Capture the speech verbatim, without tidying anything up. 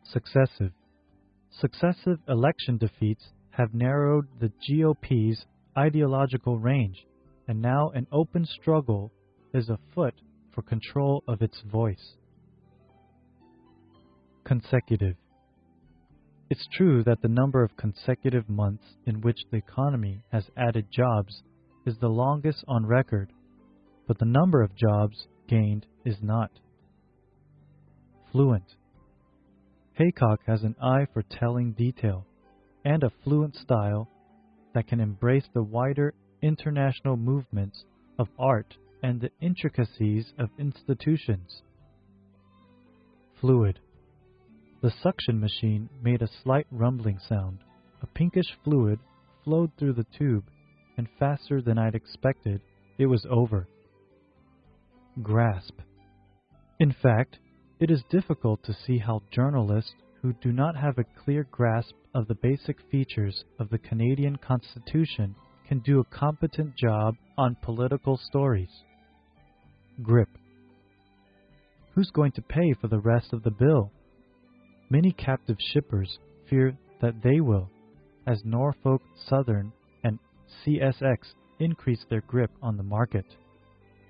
Successive. Successive election defeats have narrowed the G O P's ideological range, and now an open struggle is afoot for control of its voice. Consecutive. It's true that the number of consecutive months in which the economy has added jobs is the longest on record, but the number of jobs gained is not. Fluent. Haycock has an eye for telling detail and a fluent style that can embrace the wider international movements of art and the intricacies of institutions. Fluid. The suction machine made a slight rumbling sound. A pinkish fluid flowed through the tube, and faster than I'd expected, it was over. Grasp. In fact, it is difficult to see how journalists who do not have a clear grasp of the basic features of the Canadian Constitution can do a competent job on political stories. Grip. Who's going to pay for the rest of the bill? Many captive shippers fear that they will, as Norfolk Southern and C S X increase their grip on the market.